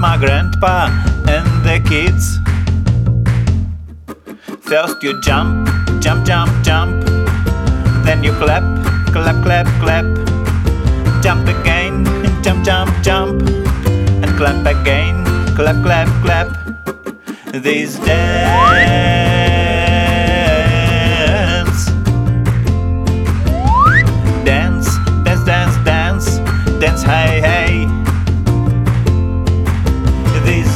grandma, grandpa, and the kids. First you jump, jump, jump, jump. Then you clap, clap, clap, clap. Jump again, jump, jump, jump. And clap again, clap, clap, clap. This dance. Dance, dance, dance, dance. Dance, hey, hey. This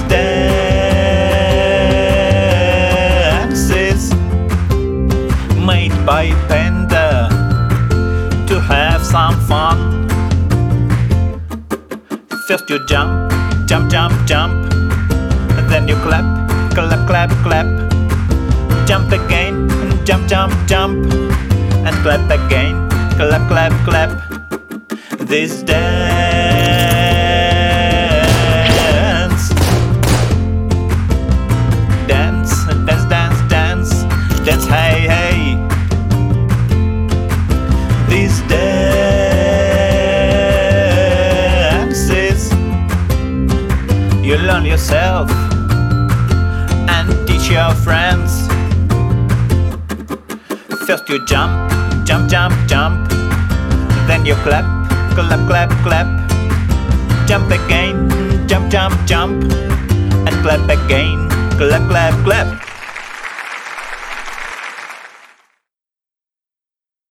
dance is made by Panda to have some fun. First you jump, jump, jump, jump. And then you clap, clap, clap, clap. Jump again, jump, jump, jump. And clap again, clap, clap, clap. This dance. Dance, dance, dance, dance. Dance, hey, hey. This dance is you learn yourself and teach your friends. First you jump, jump, jump, jump. Then you clap, clap, clap, clap. Jump again, jump, jump, jump. And clap again, clap, clap, clap.